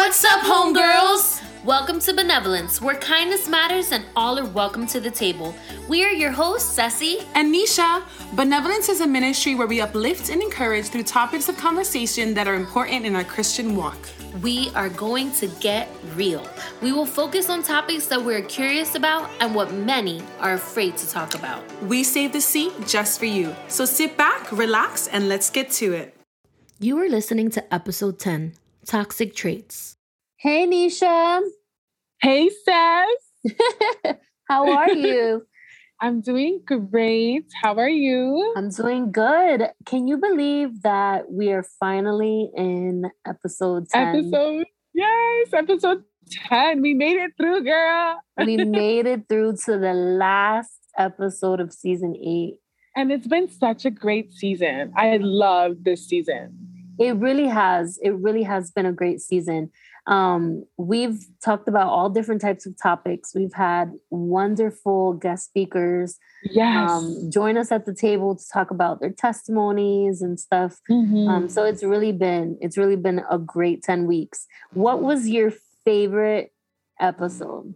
What's up, homegirls? Welcome to Benevolence, where kindness matters and all are welcome to the table. We are your hosts, Ceci and Nisha. Benevolence is a ministry where we uplift and encourage through topics of conversation that are important in our Christian walk. We are going to get real. We will focus on topics that we're curious about and what many are afraid to talk about. We saved the seat just for you. So sit back, relax, and let's get to it. You are listening to episode 10, Toxic Traits. Hey, Nisha. Hey, Seth. How are you? I'm doing great. How are you? I'm doing good. Can you believe that we are finally in episode 10? Episode 10. We made it through, girl. We made it through to the last episode of season 8. And it's been such a great season. I love this season. It really has. It really has been a great season. We've talked about all different types of topics. We've had wonderful guest speakers join us at the table to talk about their testimonies and stuff. Mm-hmm. So it's really been a great 10 weeks. What was your favorite episode?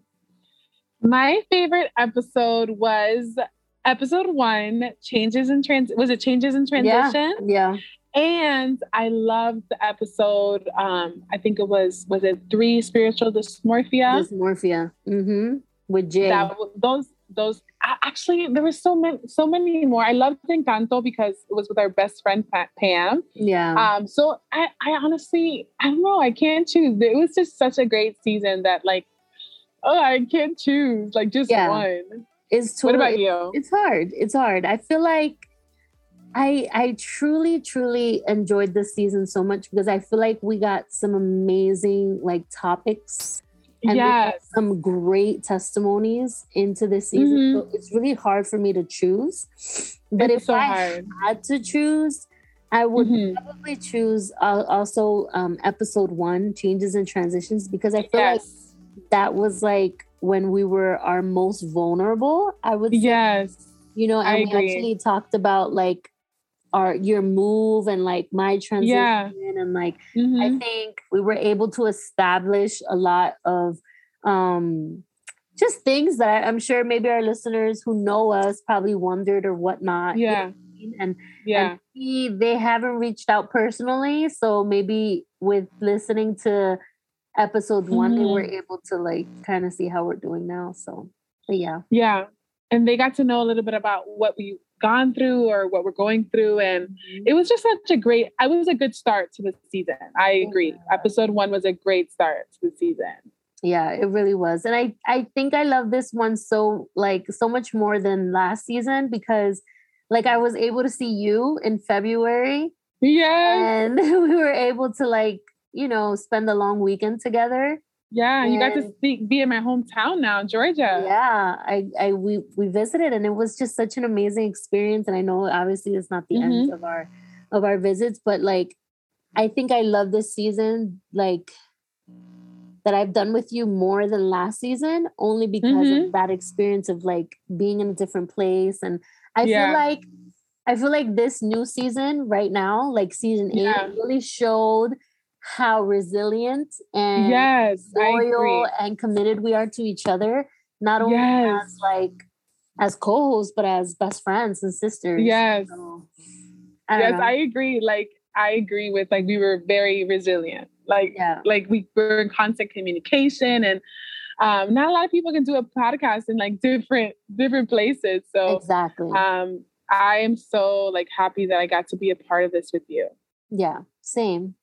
My favorite episode was episode 1, Changes in Transition? Yeah. And I loved the episode, I think it was it 3, Spiritual Dysmorphia? Dysmorphia. Mm-hmm. With Jay. Those actually, there were so many more. I loved Encanto because it was with our best friend, Pam. Yeah. So I honestly, I don't know, I can't choose. It was just such a great season that I can't choose, just one. What about you? It's hard. I feel like I truly enjoyed this season so much because I feel like we got some amazing topics and we got some great testimonies into this season. Mm-hmm. So it's really hard for me to choose. But if I had to choose, I would probably choose also episode 1, Changes and Transitions, because I feel like that was when we were our most vulnerable, I would say. Yes. And we actually talked about your move and my transition and I think we were able to establish a lot of just things that I'm sure maybe our listeners who know us probably wondered or whatnot. Yeah. And they haven't reached out personally, so maybe with listening to episode 1 they were able to kind of see how we're doing now. So yeah, and they got to know a little bit about what we've gone through or what we're going through, and it was just it was a good start to the season. I agree. Episode 1 was a great start to the season. Yeah, it really was. And I think I love this one so much more than last season because I was able to see you in February. Yeah. And we were able to spend a long weekend together. Yeah, and you got to be in my hometown now, Georgia. Yeah, we visited, and it was just such an amazing experience. And I know obviously it's not the end of our visits, but I think I love this season that I've done with you more than last season, only because of that experience of being in a different place. And I feel like this new season right now, season 8, really showed how resilient and loyal and committed we are to each other, not only as co-hosts but as best friends and sisters. So, I agree. I agree with we were very resilient. We were in constant communication, and not a lot of people can do a podcast in different places. So exactly. I am so happy that I got to be a part of this with you. Yeah, same.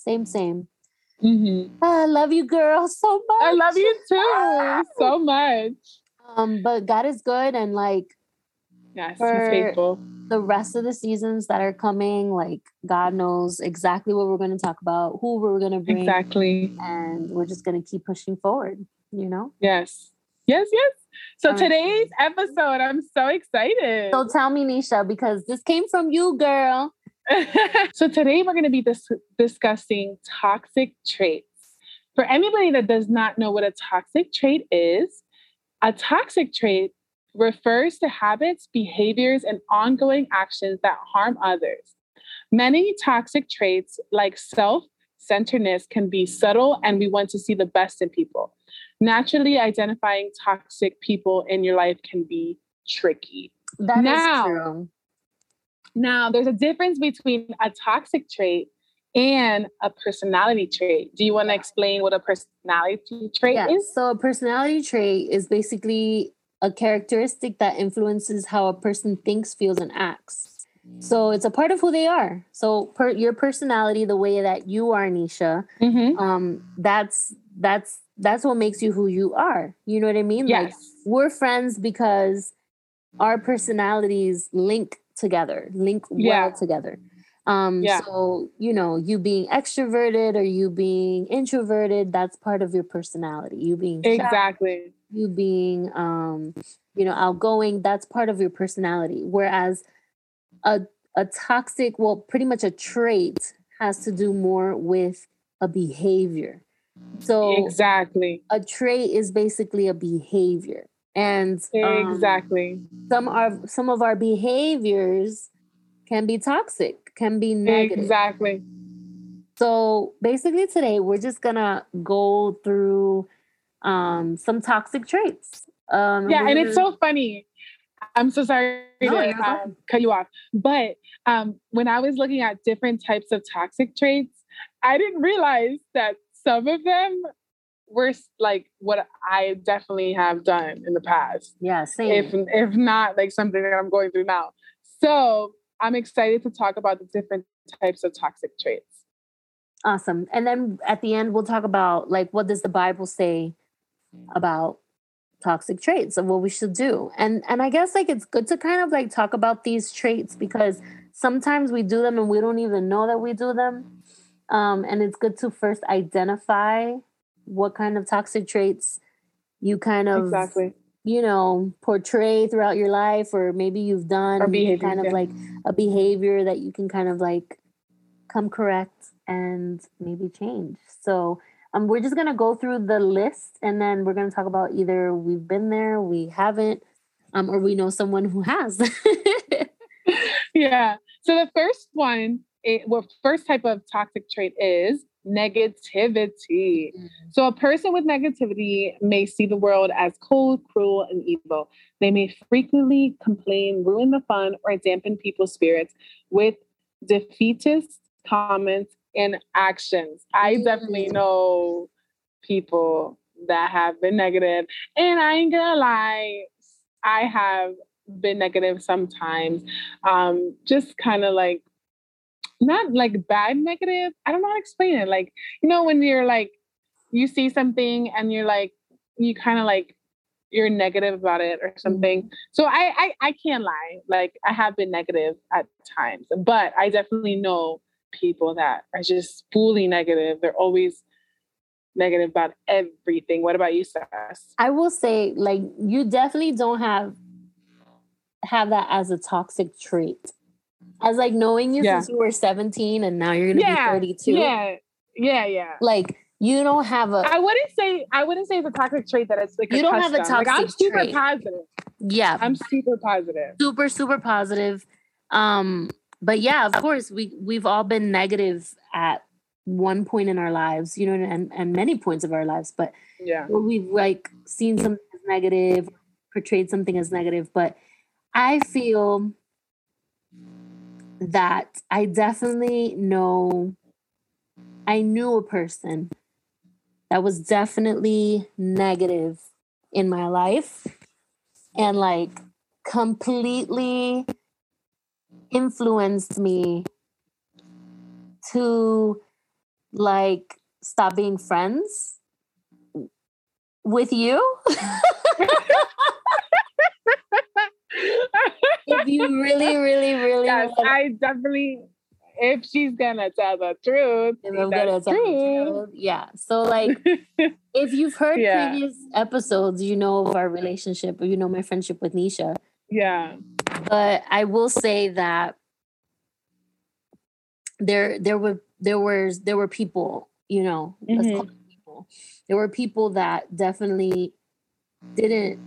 Mm-hmm. I love you, girl, so much. I love you too, so much. But God is good, and He's faithful. The rest of the seasons that are coming, God knows exactly what we're going to talk about, who we're going to bring, exactly, and we're just going to keep pushing forward. Yes. So today's episode, I'm so excited. So tell me, Nisha, because this came from you, girl. So today we're going to be discussing toxic traits. For anybody that does not know what a toxic trait is, a toxic trait refers to habits, behaviors, and ongoing actions that harm others. Many toxic traits like self-centeredness can be subtle, and we want to see the best in people. Naturally, identifying toxic people in your life can be tricky. That is true. Now, there's a difference between a toxic trait and a personality trait. Do you want to explain what a personality trait is? So a personality trait is basically a characteristic that influences how a person thinks, feels, and acts. So it's a part of who they are. So your personality, the way that you are, Nisha, that's what makes you who you are. You know what I mean? Yes. Like, we're friends because our personalities link well together. So, you know, you being extroverted or you being introverted, that's part of your personality. You being shy, you being, outgoing, that's part of your personality. Whereas a toxic, pretty much a trait has to do more with a behavior. So a trait is basically a behavior. And some of our behaviors can be toxic, can be negative. Exactly. So basically today we're just gonna go through some toxic traits. And it's so funny. I'm so sorry to cut you off. But when I was looking at different types of toxic traits, I didn't realize that some of them were like what I definitely have done in the past. Yeah, same. If not like something that I'm going through now. So I'm excited to talk about the different types of toxic traits. Awesome. And then at the end, we'll talk about like, what does the Bible say about toxic traits and what we should do. And I guess like it's good to kind of like talk about these traits because sometimes we do them and we don't even know that we do them. And it's good to first identify what kind of toxic traits you kind of, portray throughout your life, or maybe you've done like a behavior that you can kind of like come correct and maybe change. So we're just going to go through the list and then we're going to talk about either we've been there, we haven't, or we know someone who has. Yeah. So the first one, first type of toxic trait is negativity. So a person with negativity may see the world as cold, cruel, and evil. They may frequently complain, ruin the fun, or dampen people's spirits with defeatist comments and actions. I definitely know people that have been negative, and I ain't gonna lie, I have been negative sometimes. Just kind of like, not like bad negative. I don't know how to explain it. Like, when you're like, you see something and you're like, you kind of like, you're negative about it or something. Mm-hmm. So I can't lie. Like, I have been negative at times, but I definitely know people that are just fully negative. They're always negative about everything. What about you, Sass? I will say, like, you definitely don't have that as a toxic trait. As like knowing you since you were 17 and now you're gonna be 32. Yeah. Like, you don't have a. I wouldn't say it's a toxic trait that it's like you don't have a toxic I'm super trait. Positive. Yeah, I'm super positive. Super positive. But yeah, of course, we've all been negative at one point in our lives, and many points of our lives. But where we've like seen something as negative, portrayed something as negative. But I feel that I definitely I knew a person that was definitely negative in my life and like completely influenced me to like stop being friends with you. If you really, really, really, yes, I definitely. If she's gonna tell the truth, if I'm gonna tell the truth, yeah. So, like, if you've heard previous episodes, you know of our relationship, or you know my friendship with Nisha. Yeah. But I will say that there were people, let's call them people. There were people that definitely didn't.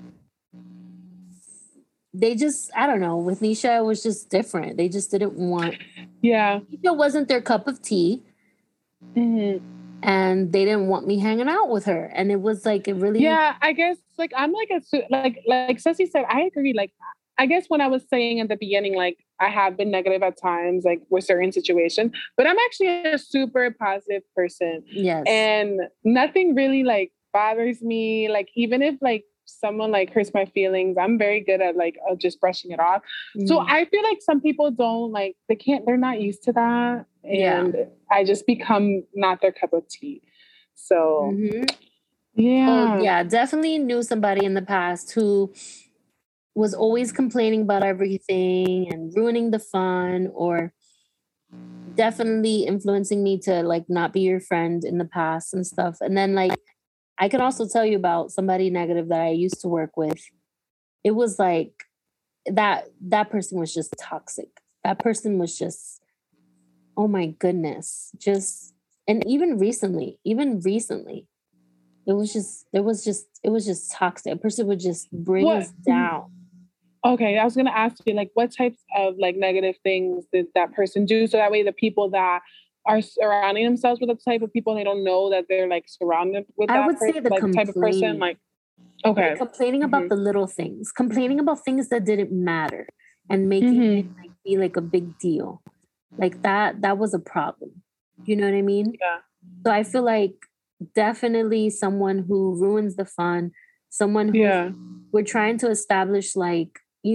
They just, I don't know, with Nisha, it was just different. They just didn't want. Yeah. Nisha wasn't their cup of tea. Mm-hmm. And they didn't want me hanging out with her. And it was like, it really... Yeah, I guess like I'm like like Ceci said, I agree. Like, I guess when I was saying at the beginning, like I have been negative at times, like with certain situations, but I'm actually a super positive person. Yes. And nothing really like bothers me. Like, even if like someone like hurts my feelings, I'm very good at like just brushing it off. So I feel like some people don't like, they're not used to that. And I just become not their cup of tea. So yeah. Oh, yeah, definitely knew somebody in the past who was always complaining about everything and ruining the fun, or definitely influencing me to like not be your friend in the past and stuff. And then like, I can also tell you about somebody negative that I used to work with. It was like that person was just toxic. That person was just, oh my goodness. And even recently, it was just toxic. A person would just bring us down. Okay, I was gonna ask you, like, what types of like negative things did that person do? So that way the people that are surrounding themselves with the type of people, they don't know that they're like surrounded with that type of person. Like, okay. Like complaining about the little things, complaining about things that didn't matter and making it like be like a big deal. Like that was a problem. You know what I mean? Yeah. So I feel like definitely someone who ruins the fun, someone who we're trying to establish like,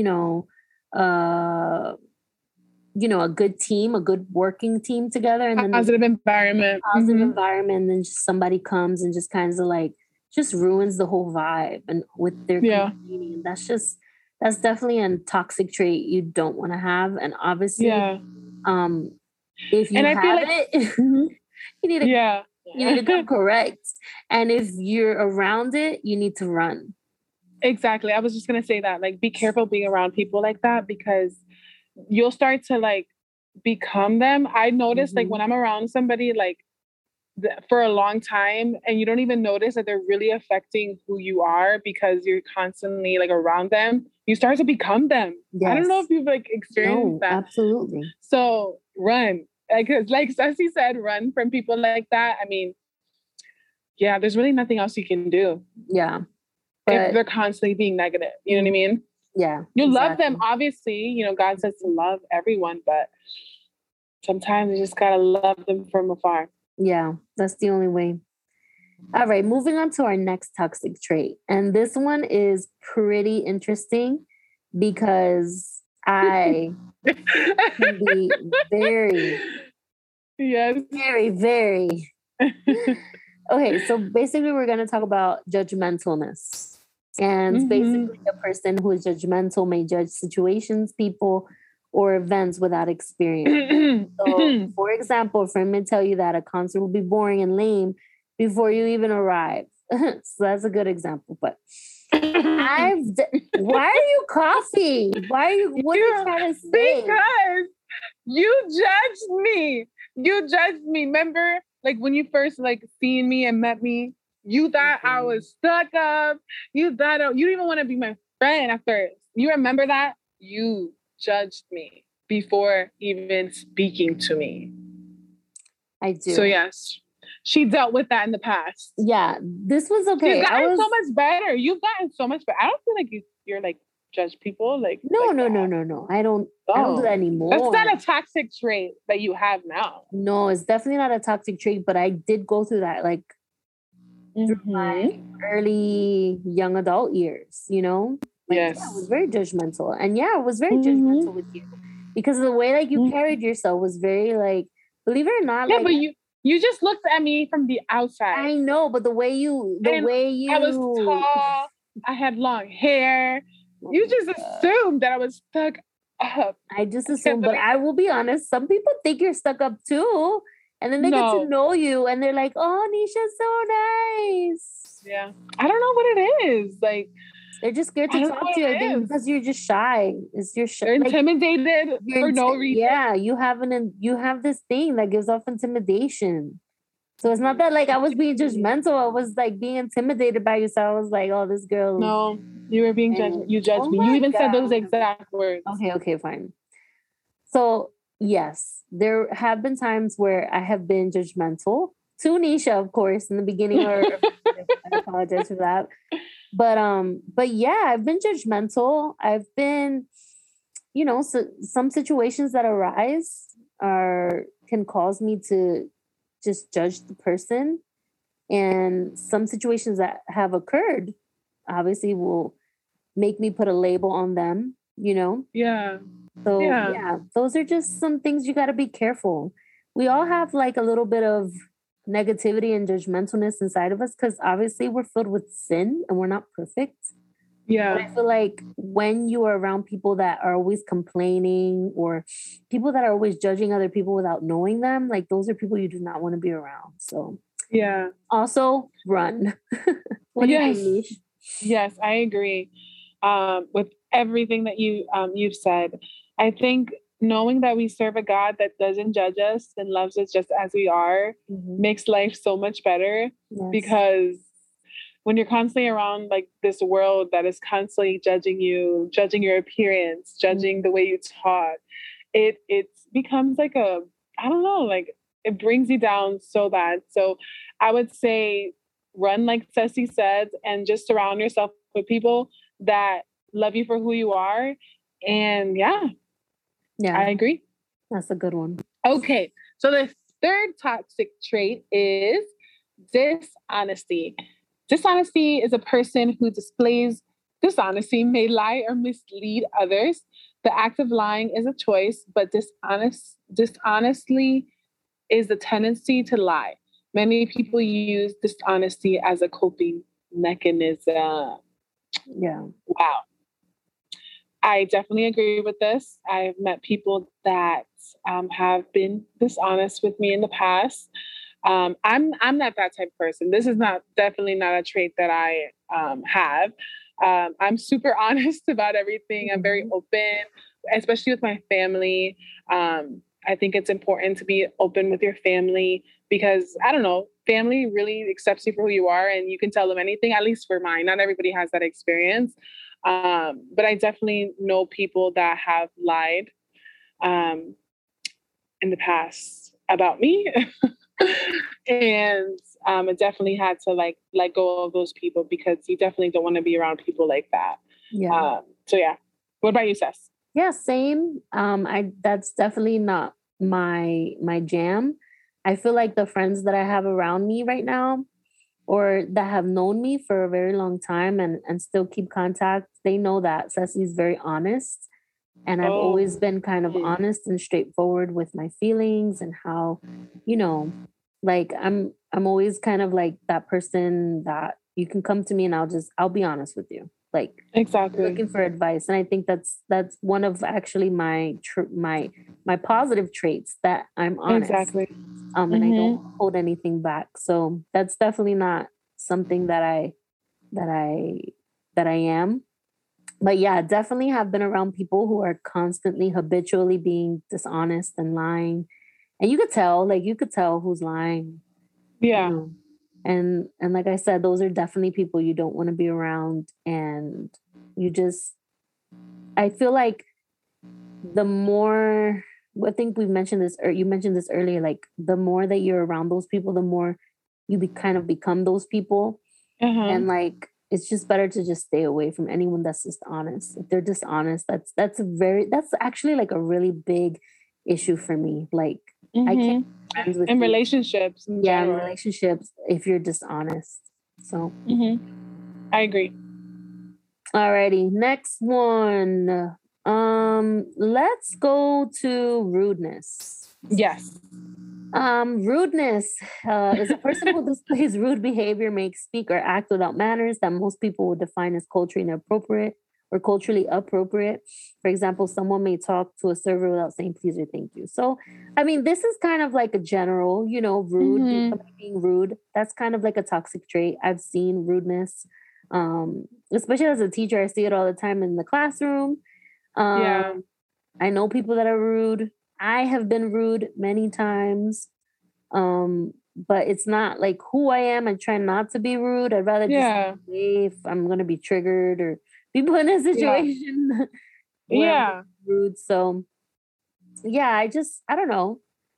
a good team, a good working team together, and then positive environment, and then just somebody comes and just kind of like just ruins the whole vibe and with their complaining. And that's definitely a toxic trait you don't want to have. And obviously, if you have it, you need to come correct. And if you're around it, you need to run. Exactly. I was just going to say that, like, be careful being around people like that, because you'll start to like become them. I noticed like when I'm around somebody like for a long time and you don't even notice that they're really affecting who you are because you're constantly like around them, you start to become them. Yes. I don't know if you've like experienced that. Absolutely. So run. Like Ceci said, run from people like that. I mean, yeah, there's really nothing else you can do. Yeah. If they're constantly being negative, you know what I mean? Yeah. You love them, obviously. God says to love everyone, but sometimes you just gotta love them from afar. Yeah, that's the only way. All right, moving on to our next toxic trait. And this one is pretty interesting because I can be very, very. Okay, so basically we're going to talk about judgmentalness. And basically a person who is judgmental may judge situations, people, or events without experience. So, for example, a friend may tell you that a concert will be boring and lame before you even arrive. So that's a good example. But why are you coughing? What are you trying to say? Because you judged me. Remember, like when you first like seen me and met me, you thought I was stuck up. You thought you didn't even want to be my friend at first. You remember that? You judged me before even speaking to me. I do. So yes, she dealt with that in the past. Yeah, this was okay. You've gotten so much better. I don't feel like you're like judge people like no. I don't do that anymore. That's not a toxic trait that you have now. No, it's definitely not a toxic trait, but I did go through that like through my early young adult years, Like, yes. Yeah, I was very judgmental. And I was very judgmental with you because the way like you carried yourself was very like, believe it or not. Yeah, like, but you just looked at me from the outside. I know, but the way you I was tall, I had long hair. You just assumed that I was stuck up. I just assumed, but I will be honest, some people think you're stuck up too. And then they get to know you and they're like, oh, Nisha's so nice. Yeah. I don't know what it is. Like, they're just scared to talk to you because you're just shy. They're intimidated for no reason. Yeah, you have this thing that gives off intimidation. So it's not that like I was being judgmental. I was like being intimidated by you. So I was like, oh, this girl. No, you were being judged. You judged me. You even said those exact words. Okay, fine. So, yes, there have been times where I have been judgmental to Nisha, of course, in the beginning, or I apologize for that. But yeah, I've been judgmental. I've been, so some situations that arise can cause me to just judge the person, and some situations that have occurred obviously will make me put a label on them. Yeah. So yeah, those are just some things you got to be careful. We all have like a little bit of negativity and judgmentalness inside of us because obviously we're filled with sin and we're not perfect. Yeah. But I feel like when you are around people that are always complaining or people that are always judging other people without knowing them, like those are people you do not want to be around. So yeah. Also run. What do you think, Nish? Yes, I agree. With everything that you've said, I think knowing that we serve a God that doesn't judge us and loves us just as we are makes life so much better. Yes. Because when you're constantly around like this world that is constantly judging you, judging your appearance, judging the way you talk, it becomes like I don't know, like it brings you down so bad. So I would say run like Ceci said, and just surround yourself with people that love you for who you are. And yeah, I agree. That's a good one. Okay. So the third toxic trait is dishonesty. Dishonesty is a person who displays dishonesty, may lie or mislead others. The act of lying is a choice, but dishonestly is the tendency to lie. Many people use dishonesty as a coping mechanism. Yeah. Wow. I definitely agree with this. I've met people that have been dishonest with me in the past. I'm not that type of person. This is definitely not a trait that I have. I'm super honest about everything. I'm very open, especially with my family. I think it's important to be open with your family because, I don't know, family really accepts you for who you are and you can tell them anything, at least for mine. Not everybody has that experience. But I definitely know people that have lied in the past about me. And I definitely had to let go of those people because you definitely don't want to be around people like that. Yeah. So yeah. What about you, Cess? Yeah, same. That's definitely not my jam. I feel like the friends that I have around me right now or that have known me for a very long time and still keep contact, they know that Ceci's very honest. And I've always been kind of honest and straightforward with my feelings and how, like I'm always kind of like that person that you can come to me and I'll be honest with you. Like exactly looking for advice. And I think that's one of actually my positive traits, that I'm honest. Exactly. And I don't hold anything back. So that's definitely not something that I am. But yeah, definitely have been around people who are constantly habitually being dishonest and lying. And you could tell who's lying. Yeah. And like I said, those are definitely people you don't want to be around. And I feel like the more, I think we've mentioned this, or you mentioned this earlier, like the more that you're around those people, the more you kind of become those people. And like, it's just better to just stay away from anyone that's just honest. If they're dishonest, that's actually like a really big issue for me. Like I can't be friends with in you. Relationships. In relationships, if you're dishonest. So I agree. Alrighty, next one. Let's go to rudeness. Yes. Rudeness is a person who displays rude behavior, may speak or act without manners that most people would define as culturally inappropriate or culturally appropriate. For example, someone may talk to a server without saying please or thank you. So, I mean, this is kind of like a general, rude, being rude. That's kind of like a toxic trait. I've seen rudeness, especially as a teacher. I see it all the time in the classroom. I know people that are rude. I have been rude many times, but it's not like who I am. I try not to be rude. I'd rather just say if I'm going to be triggered or be put in a situation where I'm rude. So I don't know.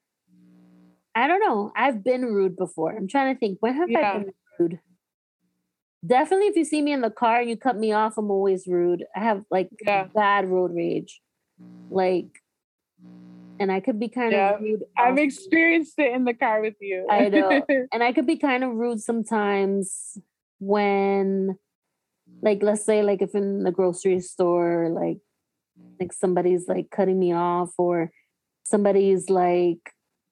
I've been rude before. I'm trying to think. When have I been rude? Definitely if you see me in the car and you cut me off, I'm always rude. I have like bad road rage. Like, and I could be kind of rude. I've experienced it in the car with you. I know. And I could be kind of rude sometimes when, like, let's say, like, if in the grocery store, like somebody's like cutting me off, or somebody's like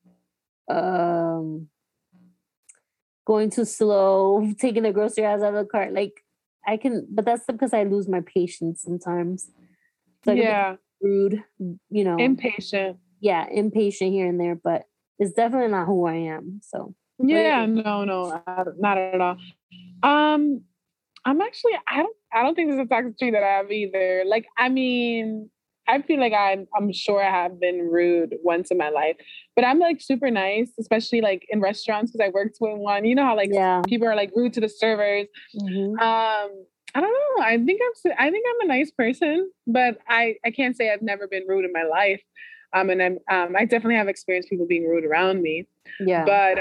going too slow, taking the grocery out of the cart. Like, I can, but that's because I lose my patience sometimes. So I can be rude, you know. Impatient. Yeah, impatient here and there, but it's definitely not who I am. So yeah, no, not at all. I'm actually, I don't think there's a toxic trait that I have either. Like, I mean, I feel like I'm sure I have been rude once in my life, but I'm like super nice, especially like in restaurants because I worked with one. You know how like people are like rude to the servers. Mm-hmm. I don't know. I think I'm a nice person, but I can't say I've never been rude in my life. And I definitely have experienced people being rude around me. Yeah. But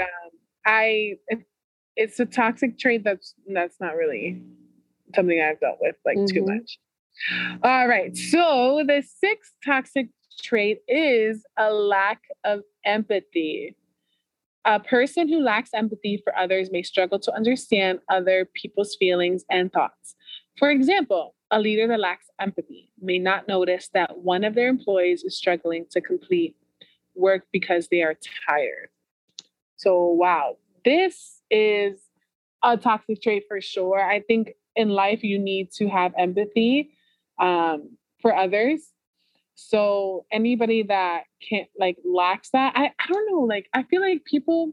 it's a toxic trait that's not really something I've dealt with like too much. All right. So the sixth toxic trait is a lack of empathy. A person who lacks empathy for others may struggle to understand other people's feelings and thoughts. For example, a leader that lacks empathy may not notice that one of their employees is struggling to complete work because they are tired. So, wow, this is a toxic trait for sure. I think in life you need to have empathy for others. So anybody that can't like lacks that, I don't know. Like I feel like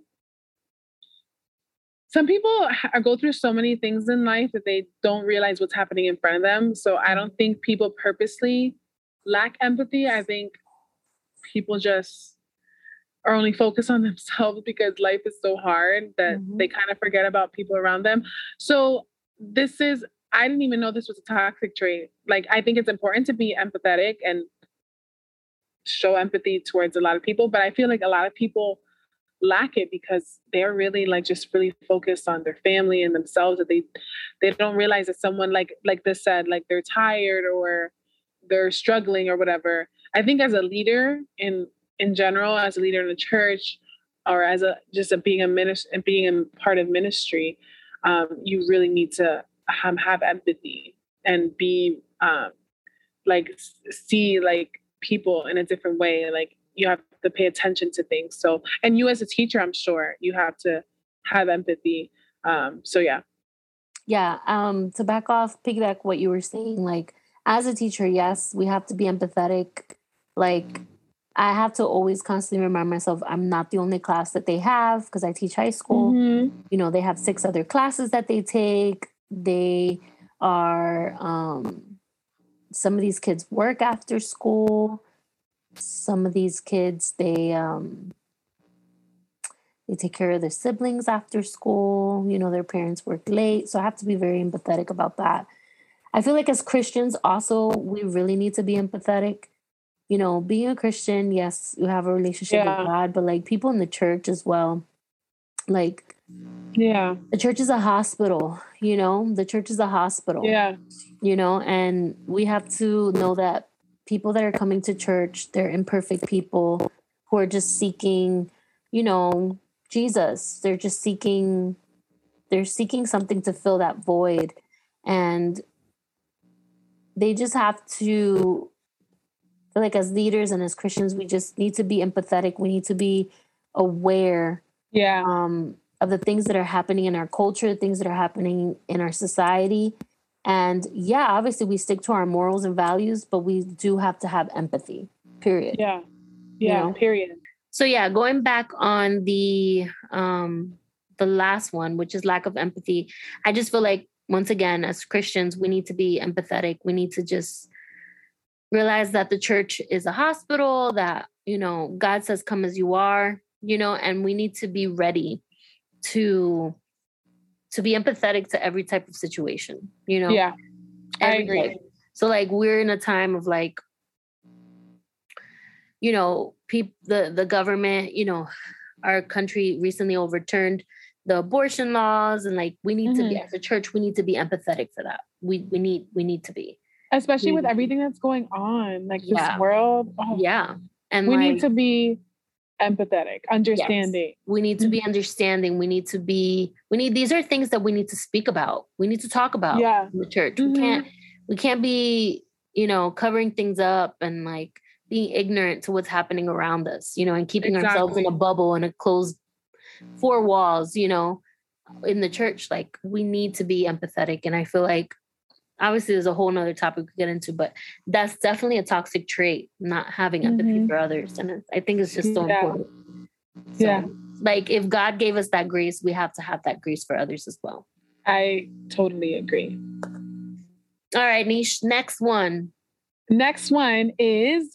some people go through so many things in life that they don't realize what's happening in front of them. So I don't think people purposely lack empathy. I think people just are only focused on themselves because life is so hard that they kind of forget about people around them. So I didn't even know this was a toxic trait. Like, I think it's important to be empathetic and show empathy towards a lot of people, but I feel like a lot of people lack it because they're really like just really focused on their family and themselves, that they don't realize that someone like this said, like they're tired or they're struggling or whatever. I think as a leader in general, as a leader in the church, or as being a minister and being a part of ministry, you really need to have empathy and be see like people in a different way. Like you have to pay attention to things. So, and you as a teacher, I'm sure you have to have empathy. So yeah. Yeah. To piggyback what you were saying, like as a teacher, yes, we have to be empathetic. Like I have to always constantly remind myself I'm not the only class that they have because I teach high school. You know, they have 6 other classes that they take. They are, some of these kids work after school. Some of these kids, they take care of their siblings after school. You know, their parents work late. So I have to be very empathetic about that. I feel like as Christians also, we really need to be empathetic. You know, being a Christian, yes, you have a relationship with God, but like people in the church as well. Like, the church is a hospital, you know, the church is a hospital, you know, and we have to know that people that are coming to church, they're imperfect people who are just seeking, you know, Jesus. They're seeking something to fill that void. And they just have to, like as leaders and as Christians, we just need to be empathetic. We need to be aware of the things that are happening in our culture, the things that are happening in our society. And yeah, obviously we stick to our morals and values, but we do have to have empathy, period. Yeah. You know? Period. So yeah, going back on the last one, which is lack of empathy, I just feel like, once again, as Christians, we need to be empathetic. We need to just realize that the church is a hospital, that, you know, God says, come as you are, you know, and we need to be ready to be empathetic to every type of situation, you know? Yeah, I agree. So like, we're in a time of like, you know, the government, you know, our country recently overturned the abortion laws, and like we need to be, as a church, we need to be empathetic for that. We need to be, especially with everything that's going on, like this yeah, world. yeah, and we like, need to be empathetic, understanding. Yes, we need to be understanding. These are things that we need to speak about. We need to talk about in the church. We can't be, you know, covering things up and like being ignorant to what's happening around us, you know, and keeping ourselves in a bubble and a closed four walls, you know, in the church. Like we need to be empathetic. And I feel like obviously there's a whole nother topic we could get into, but that's definitely a toxic trait, not having empathy for others. And I think it's just so important. So, like if God gave us that grace, we have to have that grace for others as well. I totally agree. All right, Nish, next one. Next one is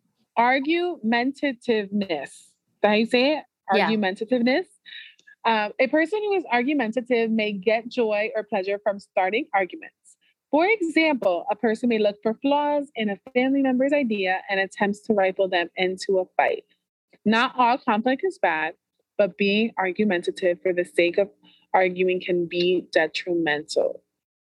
argumentativeness. Is that how you say it? Argumentativeness. A person who is argumentative may get joy or pleasure from starting arguments. For example, a person may look for flaws in a family member's idea and attempts to rifle them into a fight. Not all conflict is bad, but being argumentative for the sake of arguing can be detrimental.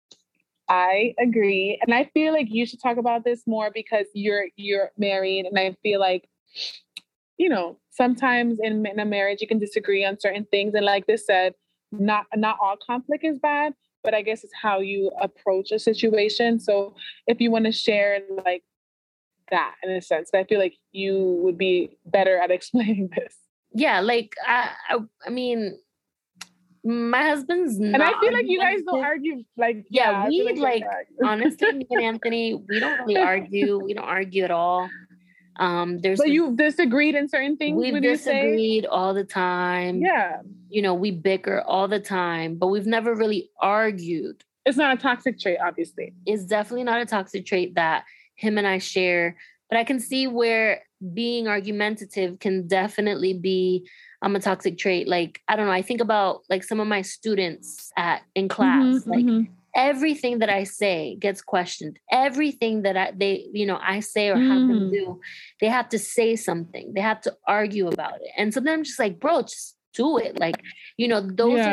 I agree. And I feel like you should talk about this more because you're married. And I feel like, you know, sometimes in a marriage, you can disagree on certain things. And like this said, not all conflict is bad, but I guess it's how you approach a situation. So if you want to share like that in a sense, I feel like you would be better at explaining this. Yeah, like I mean, my husband's not. And I feel like you guys don't argue. Like, we like honestly, me and Anthony, we don't really argue. We don't argue at all. But you've disagreed in certain things. We've disagreed all the time. Yeah. You know, we bicker all the time, but we've never really argued. It's not a toxic trait, obviously. It's definitely not a toxic trait that him and I share. But I can see where being argumentative can definitely be a toxic trait. Like, I don't know, I think about like some of my students in class, everything that I say gets questioned. Everything that I say or have them do, they have to say something. They have to argue about it. And so then I'm just like, bro, just do it. Like, you know,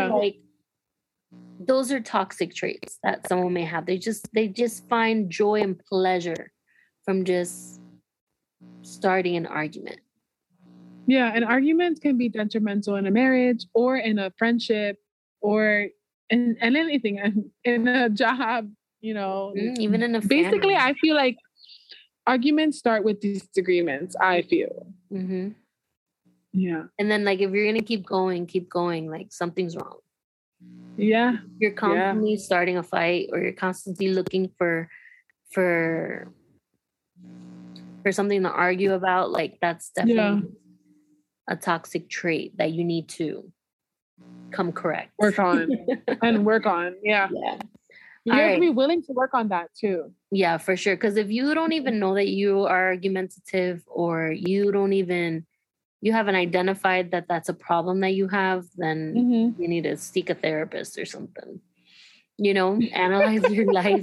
those are toxic traits that someone may have. They just find joy and pleasure from just starting an argument. Yeah, and arguments can be detrimental in a marriage or in a friendship or in anything, in a job, you know. Even in a family. Basically, I feel like arguments start with disagreements, I feel. Mm-hmm. Yeah. And then like if you're going to keep going, like something's wrong. Yeah. You're constantly starting a fight or you're constantly looking for something to argue about, like that's definitely a toxic trait that you need to work on. Yeah. You have to be willing to work on that too. Yeah, for sure. Because if you don't even know that you are argumentative or you haven't identified that that's a problem that you have, then you need to seek a therapist or something. You know, analyze your life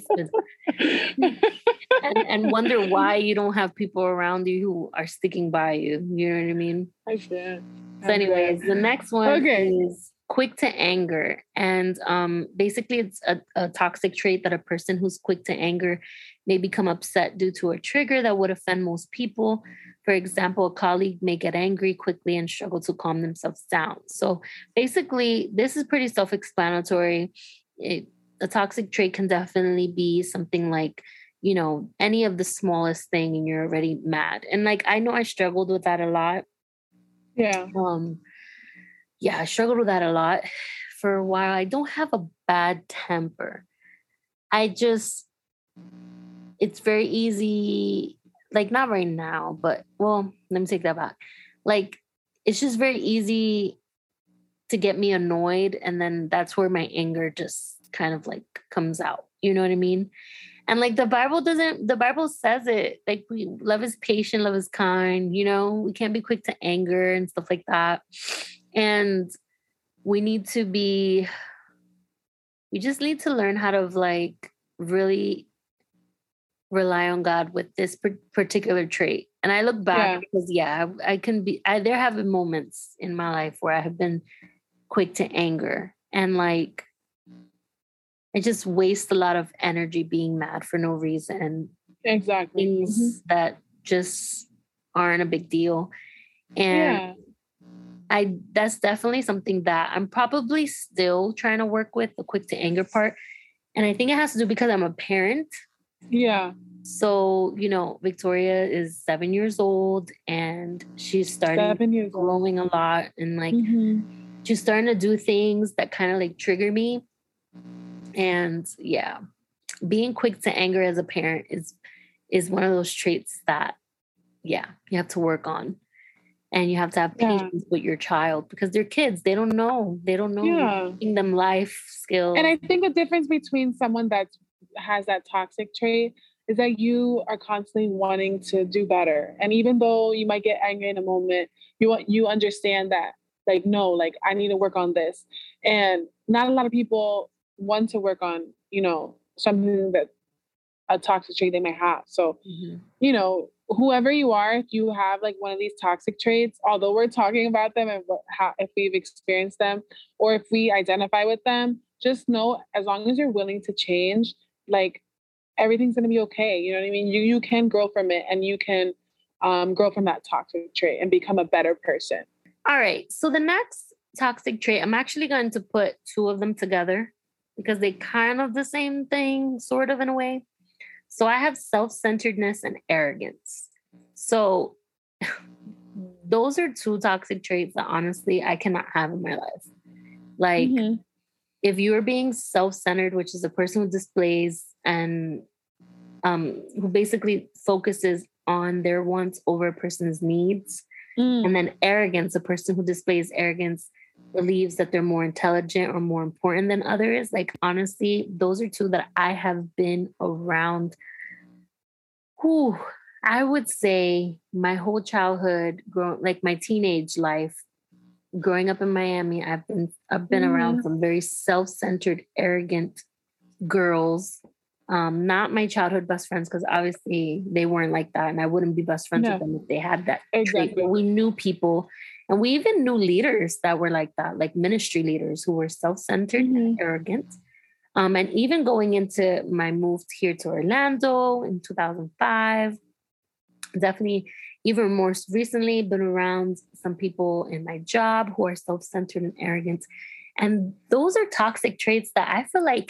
and wonder why you don't have people around you who are sticking by you. You know what I mean? I see. So anyways, the next one is quick to anger. And basically it's a toxic trait that a person who's quick to anger may become upset due to a trigger that would offend most people. For example, a colleague may get angry quickly and struggle to calm themselves down. So basically, this is pretty self-explanatory. A toxic trait can definitely be something like, you know, any of the smallest thing and you're already mad. And like, I know I struggled with that a lot. Yeah. I struggled with that a lot for a while. I don't have a bad temper. It's very easy, like not right now, but well, let me take that back. Like, it's just very easy to get me annoyed. And then that's where my anger just kind of like comes out. You know what I mean? And like the Bible says it, like love is patient, love is kind, you know, we can't be quick to anger and stuff like that. And we just need to learn how to like really rely on God with this particular trait. And I look back because there have been moments in my life where I have been quick to anger, and like I just waste a lot of energy being mad for no reason. Exactly. Things that just aren't a big deal. And that's definitely something that I'm probably still trying to work with, the quick to anger part. And I think it has to do because I'm a parent. Yeah. So, Victoria is 7 years old and she's starting growing a lot, and like she's starting to do things that kind of like trigger me. And being quick to anger as a parent is one of those traits that, you have to work on. And you have to have patience with your child because they're kids. They don't know. You're teaching them life skills. And I think the difference between someone that has that toxic trait is that you are constantly wanting to do better. And even though you might get angry in a moment, you understand that, like, no, like I need to work on this. And not a lot of people want to work on, something that a toxic trait they may have. So, whoever you are, if you have like one of these toxic traits, although we're talking about them and if we've experienced them or if we identify with them, just know as long as you're willing to change, like everything's going to be okay. You know what I mean? You can grow from it, and you can grow from that toxic trait and become a better person. All right. So the next toxic trait, I'm actually going to put two of them together because they kind of the same thing, sort of in a way. So I have self-centeredness and arrogance. So those are two toxic traits that honestly I cannot have in my life. Like if you're being self-centered, which is a person who displays and who basically focuses on their wants over a person's needs, and then arrogance, a person who displays arrogance believes that they're more intelligent or more important than others. Like, honestly, those are two that I have been around. I would say my whole childhood, like my teenage life, growing up in Miami, I've been around some very self-centered, arrogant girls. Not my childhood best friends, because obviously they weren't like that, and I wouldn't be best friends with them if they had that trait. But we knew people, and we even knew leaders that were like that, like ministry leaders who were self-centered and arrogant. And even going into my move here to Orlando in 2005, definitely even more recently been around some people in my job who are self-centered and arrogant. And those are toxic traits that I feel like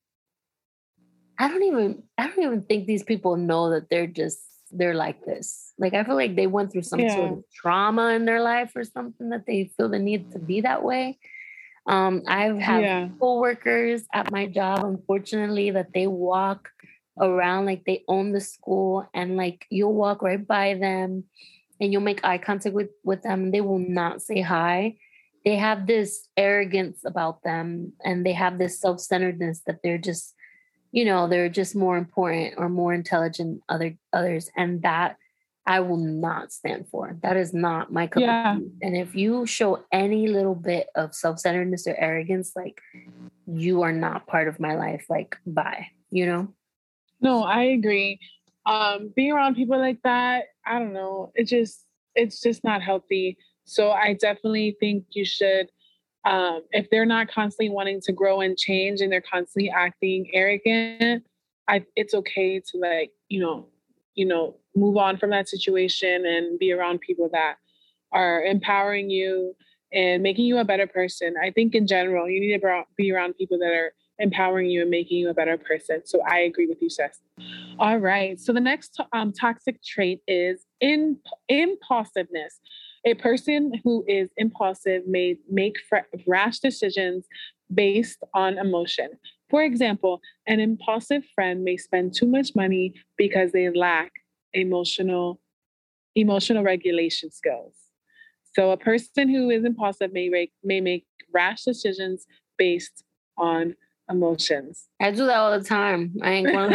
I don't even think these people know that they're like this. Like, I feel like they went through some sort of trauma in their life or something that they feel the need to be that way. I've had coworkers at my job, unfortunately, that they walk around like they own the school, and like you'll walk right by them and you'll make eye contact with them and they will not say hi. They have this arrogance about them, and they have this self-centeredness that they're just, they're just more important or more intelligent than others. And that I will not stand for. That is not my cup of tea. And if you show any little bit of self-centeredness or arrogance, like, you are not part of my life. Like, bye, No, I agree. Being around people like that, I don't know. It's just not healthy. So I definitely think you should, if they're not constantly wanting to grow and change and they're constantly acting arrogant, it's okay to, like, move on from that situation and be around people that are empowering you and making you a better person. I think in general, you need to be around people that are empowering you and making you a better person. So I agree with you, Seth. All right. So the next toxic trait is impulsiveness. A person who is impulsive may make rash decisions based on emotion. For example, an impulsive friend may spend too much money because they lack emotional regulation skills. So a person who is impulsive may make rash decisions based on emotions. I do that all the time. I ain't going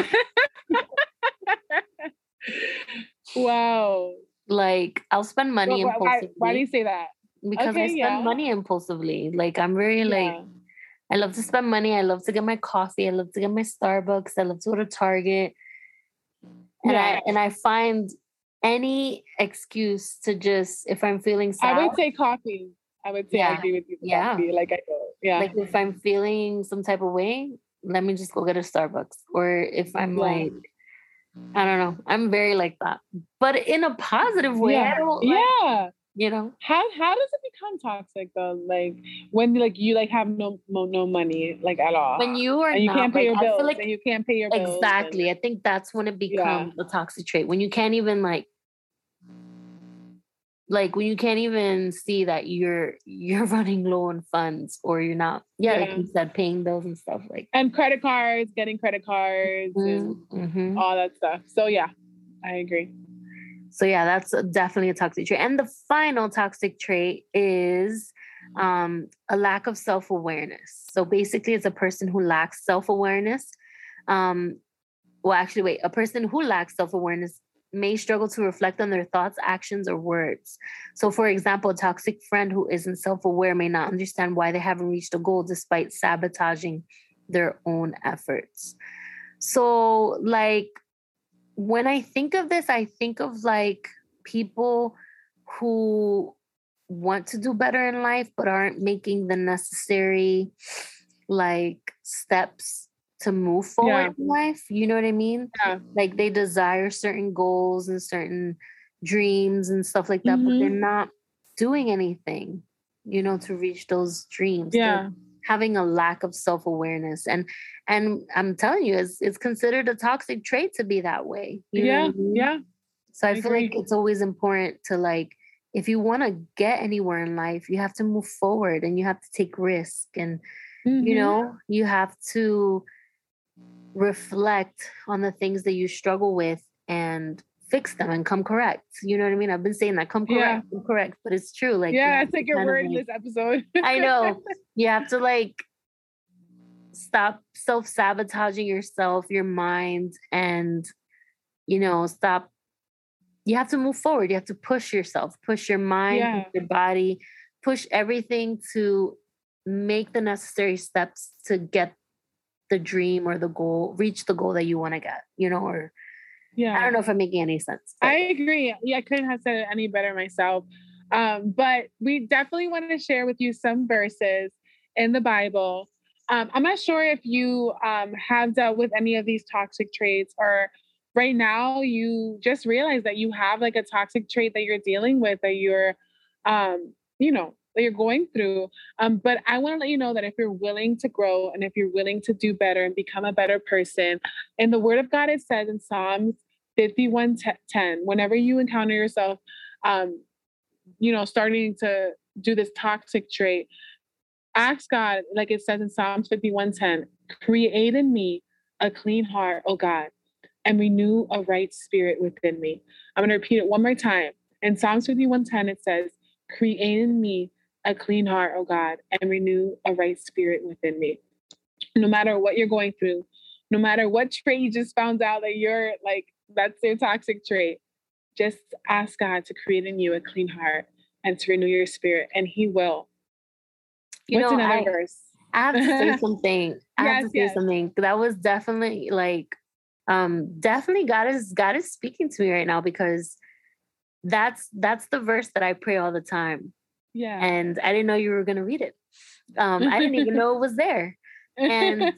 Wow. Like, I'll spend money impulsively. Why do you say that? Because I spend money impulsively. Like, I'm very I love to spend money. I love to get my coffee. I love to get my Starbucks. I love to go to Target. And I find any excuse to just, if I'm feeling sad. I would say coffee. I would say I agree with you. Coffee. Like I go, Like if I'm feeling some type of way, let me just go get a Starbucks. Or if I'm like, I don't know, I'm very like that, but in a positive way. I don't like, you know. How does it become toxic though? Like when like you like have no money like at all. When you are and you not, can't pay like, your bills, like, and you can't pay your bills. Exactly. I think that's when it becomes a toxic trait. When you can't even like when you can't even see that you're running low on funds, or you're not, like you said, paying bills and stuff like. And credit cards, getting credit cards, and all that stuff. So yeah, I agree. So yeah, that's definitely a toxic trait. And the final toxic trait is a lack of self-awareness. So basically, it's a person who lacks self-awareness. A person who lacks self-awareness may struggle to reflect on their thoughts, actions, or words. So, for example, a toxic friend who isn't self-aware may not understand why they haven't reached a goal despite sabotaging their own efforts. So, like, when I think of this, I think of like people who want to do better in life, but aren't making the necessary like steps to move forward in life. You know what I mean? Yeah. Like they desire certain goals and certain dreams and stuff like that, but they're not doing anything, you know, to reach those dreams. Yeah. They're having a lack of self-awareness. And I'm telling you, it's considered a toxic trait to be that way. You know what I mean? Yeah. So I feel like it's always important to like, if you want to get anywhere in life, you have to move forward and you have to take risk. And, you know, you have to reflect on the things that you struggle with and fix them and come correct. You know what I mean? I've been saying that, come correct, but it's true. Like, it's like your word in this episode. I know. You have to like stop self-sabotaging yourself, your mind, and, you know, stop. You have to move forward. You have to push yourself, push your mind, push your body, push everything to make the necessary steps to get the dream or the goal, reach the goal that you want to get, you know, or I don't know if I'm making any sense. But. I agree. Yeah, I couldn't have said it any better myself. But we definitely wanted to share with you some verses in the Bible. I'm not sure if you have dealt with any of these toxic traits, or right now you just realize that you have like a toxic trait that you're dealing with, that you're, you know, that you're going through. But I want to let you know that if you're willing to grow and if you're willing to do better and become a better person, in the Word of God, it says in Psalms 51:10, whenever you encounter yourself, you know, starting to do this toxic trait, ask God, like it says in Psalms 51:10, create in me a clean heart, oh God, and renew a right spirit within me. I'm going to repeat it one more time. In Psalms 51:10, it says, create in me a clean heart, oh God, and renew a right spirit within me. No matter what you're going through, no matter what trait you just found out that you're like, that's your toxic trait, just ask God to create in you a clean heart and to renew your spirit, and He will. What's another verse? I have to say something. Something. That was definitely like, definitely God is speaking to me right now, because that's the verse that I pray all the time. Yeah. And I didn't know you were going to read it. I didn't even know it was there. And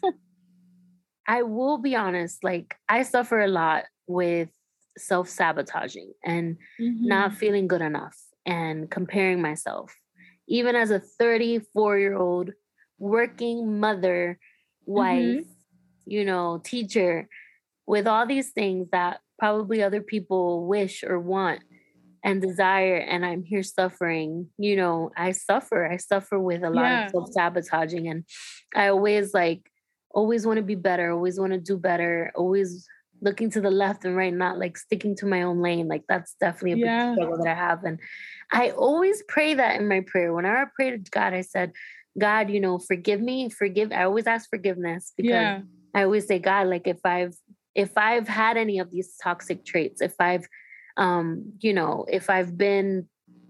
I will be honest, like I suffer a lot with self-sabotaging and not feeling good enough and comparing myself. Even as a 34-year-old working mother, wife, you know, teacher, with all these things that probably other people wish or want and desire, and I'm here suffering, you know, I suffer with a lot of self-sabotaging, and I always want to be better, always want to do better, always looking to the left and right, not like sticking to my own lane. Like that's definitely a big struggle that I have. And I always pray that in my prayer. Whenever I pray to God, I said, God, you know, forgive me, I always ask forgiveness, because I always say, God, like if I've had any of these toxic traits, if I've you know, if I've been,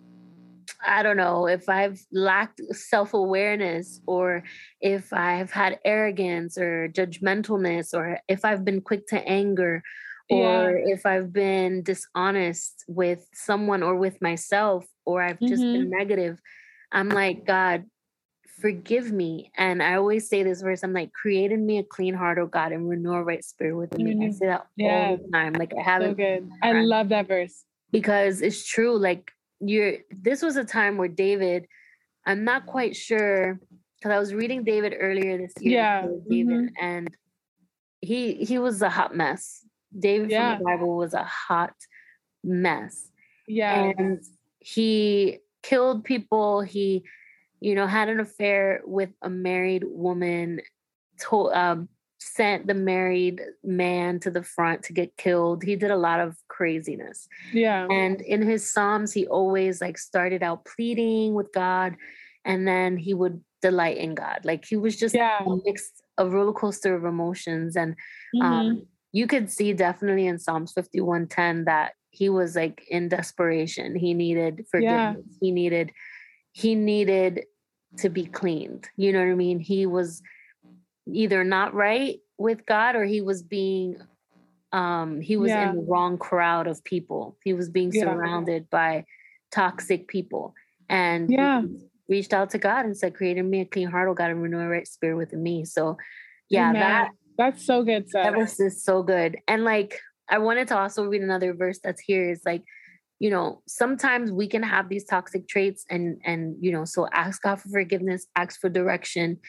I don't know, if I've lacked self-awareness, or if I've had arrogance or judgmentalness, or if I've been quick to anger, or if I've been dishonest with someone or with myself, or I've just been negative, I'm like, God, forgive me. And I always say this verse, I'm like, create in me a clean heart, oh God, and renew a right spirit within me. I say that all the time. Like I haven't. So good. I love that verse. Because it's true. Like this was a time where David, I'm not quite sure, because I was reading David earlier this year. Yeah. David, and he was a hot mess. David from the Bible was a hot mess. Yeah. And he killed people. He, had an affair with a married woman, sent the married man to the front to get killed. He did a lot of craziness. Yeah. And in his Psalms, he always like started out pleading with God, and then he would delight in God. Like he was just a roller coaster of emotions. And you could see definitely in Psalms 51:10 that he was like in desperation. He needed forgiveness. Yeah. He needed to be cleaned. You know what I mean? He was either not right with God, or he was being in the wrong crowd of people. He was being surrounded by toxic people. And he reached out to God and said, create in me a clean heart, oh God, and renew a right spirit within me. So that's so good. That verse is so good. And like, I wanted to also read another verse that's here. It's like, sometimes we can have these toxic traits and so ask God for forgiveness, ask for direction.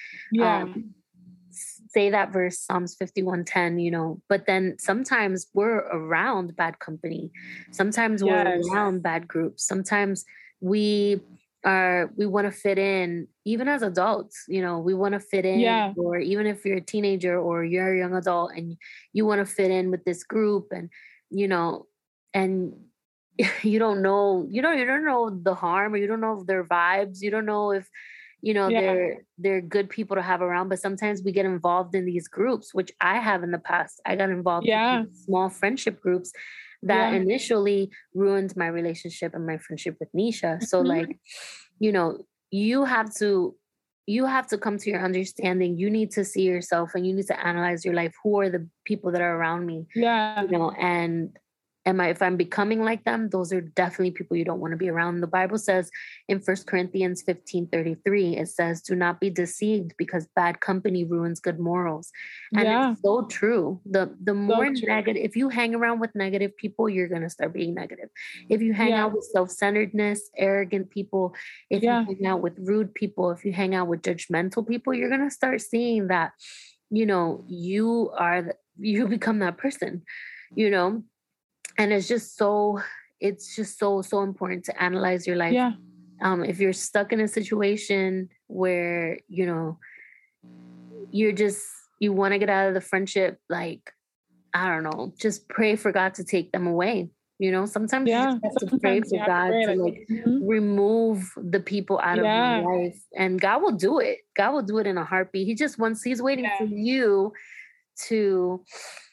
Say that verse, Psalms 51:10, but then sometimes we're around bad company. Sometimes we're around bad groups. Sometimes we want to fit in, even as adults, we want to fit in, or even if you're a teenager or you're a young adult and you want to fit in with this group, and, and you don't know the harm, or you don't know their vibes. You don't know if, they're good people to have around, but sometimes we get involved in these groups, which I have in the past. I got involved in small friendship groups that initially ruined my relationship and my friendship with Nisha. So like, you have to come to your understanding. You need to see yourself and you need to analyze your life. Who are the people that are around me? Yeah. And if I'm becoming like them, those are definitely people you don't want to be around. The Bible says in 1 Corinthians 15:33, it says, do not be deceived, because bad company ruins good morals. And it's so true. The more negative, if you hang around with negative people, you're going to start being negative. If you hang out with self-centeredness, arrogant people, if you hang out with rude people, if you hang out with judgmental people, you're going to start seeing that, you become that person, And it's just so important to analyze your life. Yeah. If you're stuck in a situation where, you want to get out of the friendship, like, I don't know, just pray for God to take them away. Sometimes you just have to pray for God to remove the people out of your life, and God will do it. God will do it in a heartbeat. He's waiting for you to,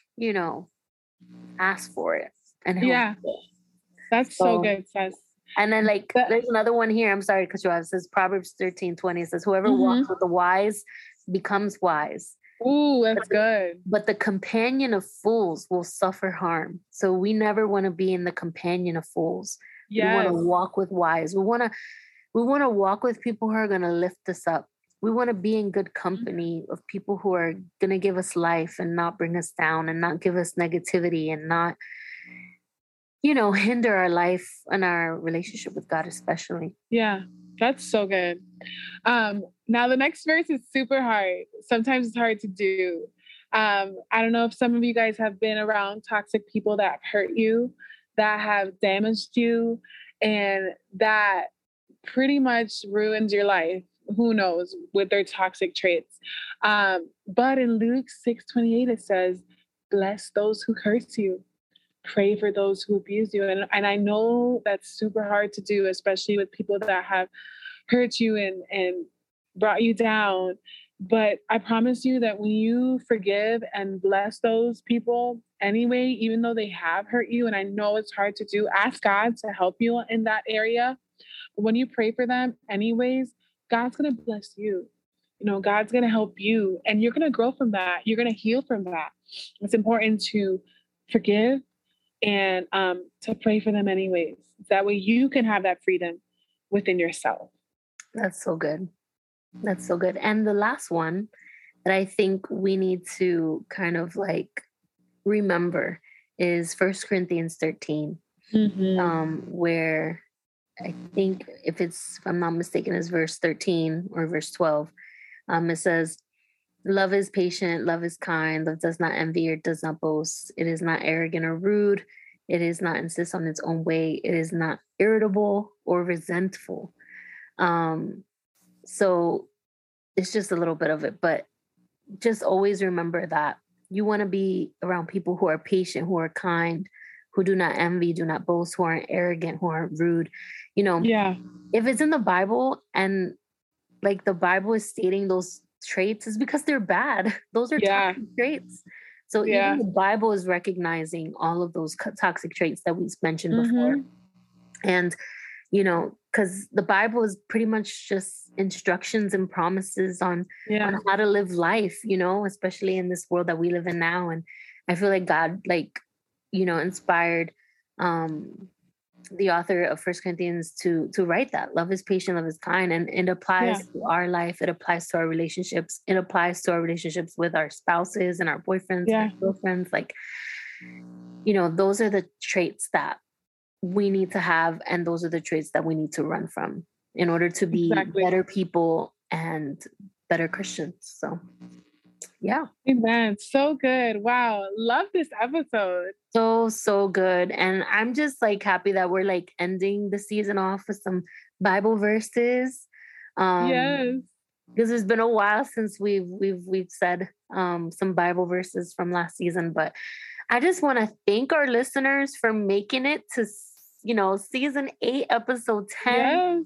ask for it. And that's so good, sis. And then there's another one here. I'm sorry to cut you off. It says Proverbs 13:20. It says, whoever walks with the wise becomes wise. Ooh, that's good. But the companion of fools will suffer harm. So we never want to be in the companion of fools. We want to walk with wise. We want to walk with people who are going to lift us up. We want to be in good company of people who are going to give us life and not bring us down, and not give us negativity, and not, hinder our life and our relationship with God, especially. Yeah, that's so good. Now the next verse is super hard. Sometimes it's hard to do. I don't know if some of you guys have been around toxic people that hurt you, that have damaged you, and that pretty much ruined your life. Who knows, with their toxic traits. But in Luke 6:28, it says, bless those who curse you. Pray for those who abuse you. And I know that's super hard to do, especially with people that have hurt you and brought you down. But I promise you that when you forgive and bless those people anyway, even though they have hurt you, and I know it's hard to do, ask God to help you in that area. But when you pray for them anyways, God's going to bless you. God's going to help you, and you're going to grow from that. You're going to heal from that. It's important to forgive and to pray for them anyways. That way you can have that freedom within yourself. That's so good. That's so good. And the last one that I think we need to kind of like remember is 1 Corinthians 13, where I think if I'm not mistaken, is verse 13 or verse 12. It says, love is patient, love is kind, love does not envy or does not boast. It is not arrogant or rude. It is not insist on its own way. It is not irritable or resentful. So it's just a little bit of it, but just always remember that you want to be around people who are patient, who are kind, who do not envy, do not boast, who aren't arrogant, who aren't rude. You know, if it's in the Bible and like the Bible is stating those traits, is because they're bad. Those are toxic traits. So even the Bible is recognizing all of those toxic traits that we mentioned before. And, you know, because the Bible is pretty much just instructions and promises on how to live life, you know, especially in this world that we live in now. And I feel like God, like, you know, inspired the author of 1 Corinthians to write that. Love is patient, love is kind. And it applies to our life. It applies to our relationships. It applies to our relationships with our spouses and our boyfriends, our girlfriends. Like, you know, those are the traits that we need to have. And those are the traits that we need to run from in order to be better people and better Christians. So, yeah. Amen. So good. Wow. Love this episode. So good. And I'm just like happy that we're like ending the season off with some Bible verses. Because it's been a while since we've said some Bible verses from last season, but I just want to thank our listeners for making it to, you know, season 8, episode 10.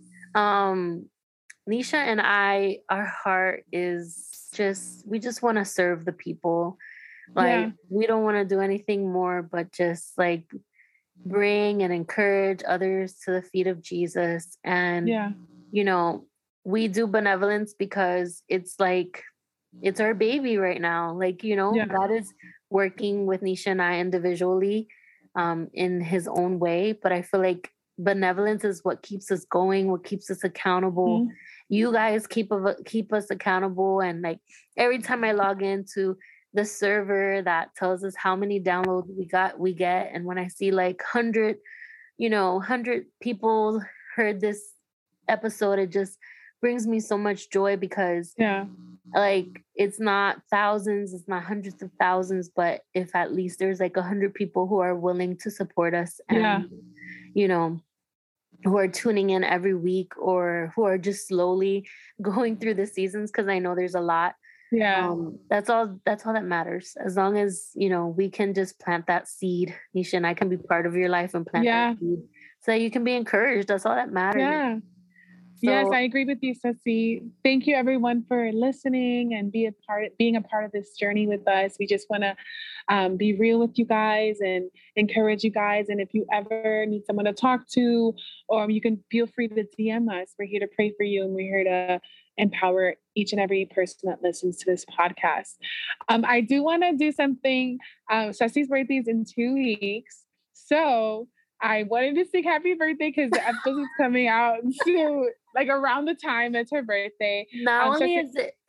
Nisha and I, our heart is we just want to serve the people. Like, we don't want to do anything more but just like bring and encourage others to the feet of Jesus. And, you know, we do benevolence because it's like, it's our baby right now. Like, you know, God is working with Nisha and I individually in his own way. But I feel like benevolence is what keeps us going, what keeps us accountable. You guys keep us accountable. And like every time I log into the server that tells us how many downloads we get. And when I see like 100 people heard this episode, it just brings me so much joy because like it's not thousands, it's not hundreds of thousands, but if at least there's like 100 people who are willing to support us and, you know, who are tuning in every week or who are just slowly going through the seasons. Cause I know there's a lot. That's all that matters. As long as, you know, we can just plant that seed, Nisha, and I can be part of your life and plant that seed so that you can be encouraged. That's all that matters. Yes, I agree with you, Ceci. Thank you everyone for listening and being a part of this journey with us. We just want to be real with you guys and encourage you guys. And if you ever need someone to talk to, or you can feel free to DM us. We're here to pray for you and we're here to empower each and every person that listens to this podcast. I do want to do something. Ceci's birthday is in 2 weeks. So I wanted to sing happy birthday because the episode is coming out soon, like around the time it's her birthday. Not only is it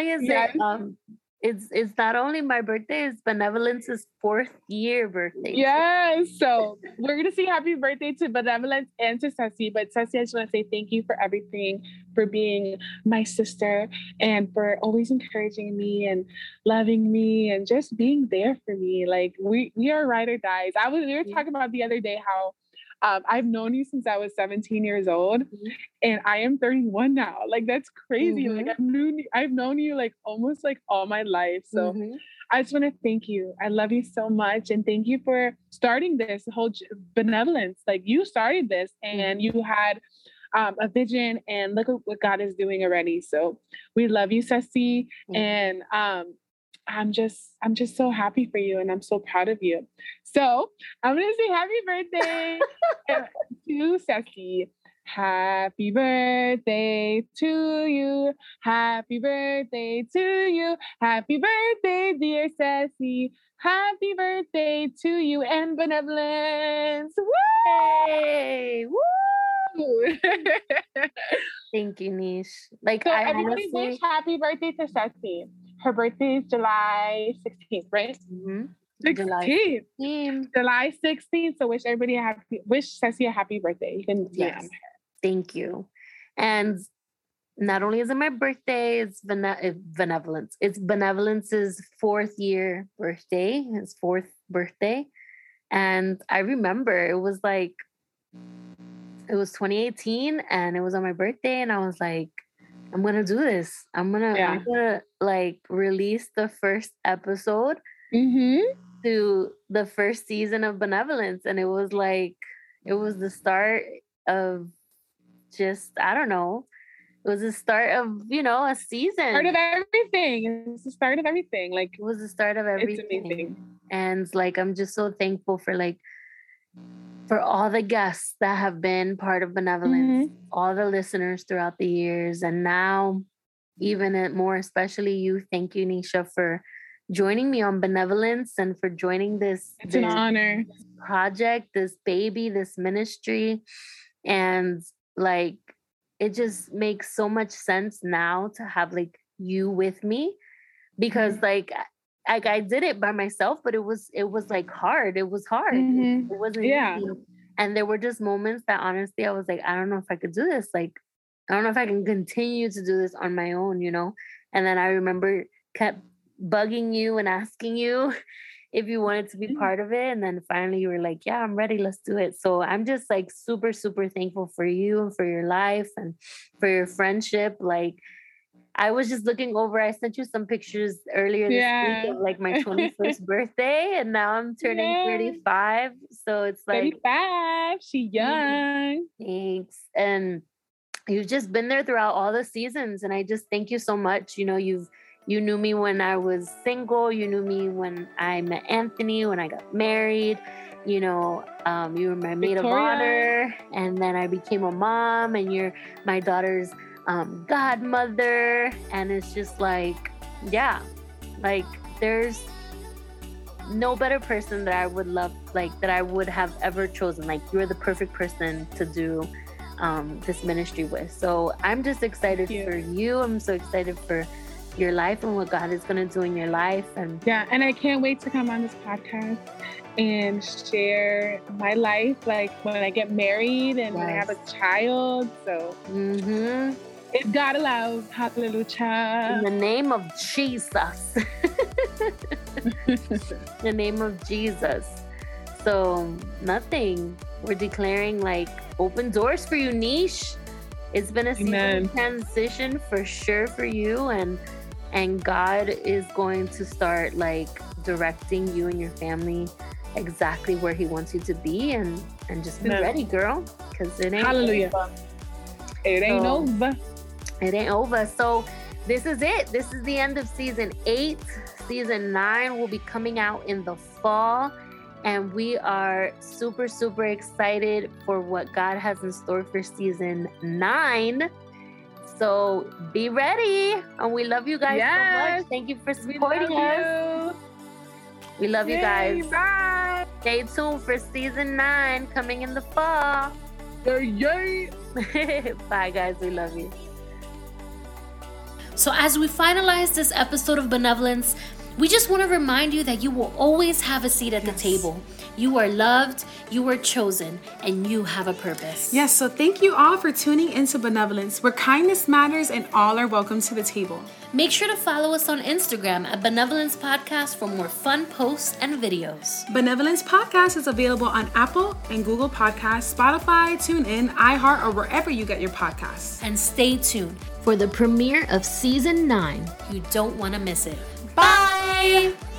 it's not only my birthday, it's Benevolence's 4th year birthday. Yes. So we're going to sing happy birthday to Benevolence and to Ceci. But Ceci, I just want to say thank you for everything, for being my sister and for always encouraging me and loving me and just being there for me. Like we are ride or dies. We were talking about the other day how I've known you since I was 17 years old and I am 31 now. Like, that's crazy. Like I've known you like almost like all my life. So I just want to thank you. I love you so much. And thank you for starting this whole benevolence. Like you started this and you had a vision and look at what God is doing already. So we love you, Ceci. And I'm just so happy for you and I'm so proud of you. So I'm going to say happy birthday to Ceci. Happy birthday to you. Happy birthday to you. Happy birthday, dear Sassy. Happy birthday to you and Benevolence. Woo! Yay! Woo! Thank you, Niche. Like, so everybody wish happy birthday to Sassy. Her birthday is July 16th, right? Mm-hmm. 16th. July 16th. So wish Sassy a happy birthday. You can yes. Thank you. And not only is it my birthday, it's Benevolence. It's Benevolence's 4th year birthday, his 4th birthday. And I remember it was 2018 and it was on my birthday and I was like, I'm going to do this. I'm going to like release the first episode to the first season of Benevolence. And it was the start of just, I don't know. It was the start of, a season. Start of everything. It's the start of everything. Like, it was the start of everything. It's amazing. And I'm just so thankful for all the guests that have been part of Benevolence, all the listeners throughout the years. And now, even more especially you, thank you, Nisha, for joining me on Benevolence and for joining this. It's an honor. Project, this baby, this ministry. And it just makes so much sense now to have you with me because I did it by myself, but it was hard. It was hard. It wasn't easy. And there were just moments that honestly, I was like, I don't know if I could do this. I don't know if I can continue to do this on my own, And then I remember kept bugging you and asking you if you wanted to be part of it. And then finally you were like, yeah, I'm ready. Let's do it. So I'm just super, super thankful for you and for your life and for your friendship. I was just looking over, I sent you some pictures earlier this week of my 21st birthday. And now I'm turning 35. So it's 35. She young. Thanks. And you've just been there throughout all the seasons. And I just thank you so much. You knew me when I was single. You knew me when I met Anthony, when I got married. You were my maid of honor. And then I became a mom and you're my daughter's godmother. And it's just there's no better person that I would love, that I would have ever chosen. You're the perfect person to do this ministry with. So I'm just excited for you. I'm so excited for your life and what God is going to do in your life. And I can't wait to come on this podcast and share my life, when I get married and when I have a child. So if God allows, hallelujah. In the name of Jesus. The name of Jesus. So nothing. We're declaring open doors for you, Niche. It's been a season transition for sure for you, and God is going to start directing you and your family exactly where He wants you to be, and just be ready, girl, because it ain't over. It ain't over. It ain't over. So this is it. This is the end of season 8. Season 9 will be coming out in the fall. And we are super, super excited for what God has in store for season 9. So be ready. And we love you guys so much. Thank you for supporting us. We love you guys. Bye. Stay tuned for season 9 coming in the fall. Yay. Bye, guys. We love you. So as we finalize this episode of Benevolence, we just want to remind you that you will always have a seat at the table. You are loved, you are chosen, and you have a purpose. Yes, so thank you all for tuning into Benevolence, where kindness matters and all are welcome to the table. Make sure to follow us on Instagram at Benevolence Podcast for more fun posts and videos. Benevolence Podcast is available on Apple and Google Podcasts, Spotify, TuneIn, iHeart, or wherever you get your podcasts. And stay tuned for the premiere of Season 9. You don't want to miss it. Bye!